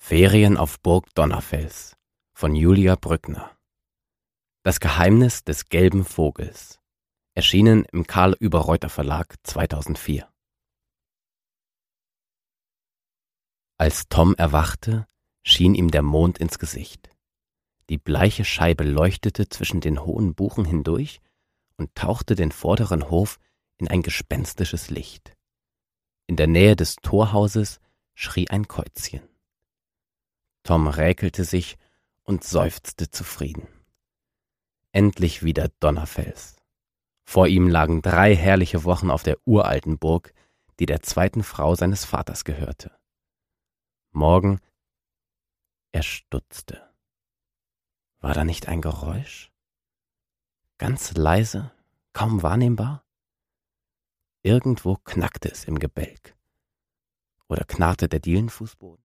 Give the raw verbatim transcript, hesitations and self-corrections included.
Ferien auf Burg Donnerfels von Julia Brückner. Das Geheimnis des gelben Vogels. Erschienen im Karl Überreuter Verlag zweitausendvier. Als Tom erwachte, schien ihm der Mond ins Gesicht. Die bleiche Scheibe leuchtete zwischen den hohen Buchen hindurch und tauchte den vorderen Hof in ein gespenstisches Licht. In der Nähe des Torhauses schrie ein Käuzchen. Tom räkelte sich und seufzte zufrieden. Endlich wieder Donnerfels. Vor ihm lagen drei herrliche Wochen auf der uralten Burg, die der zweiten Frau seines Vaters gehörte. Morgen, er stutzte. War da nicht ein Geräusch? Ganz leise, kaum wahrnehmbar? Irgendwo knackte es im Gebälk. Oder knarrte der Dielenfußboden?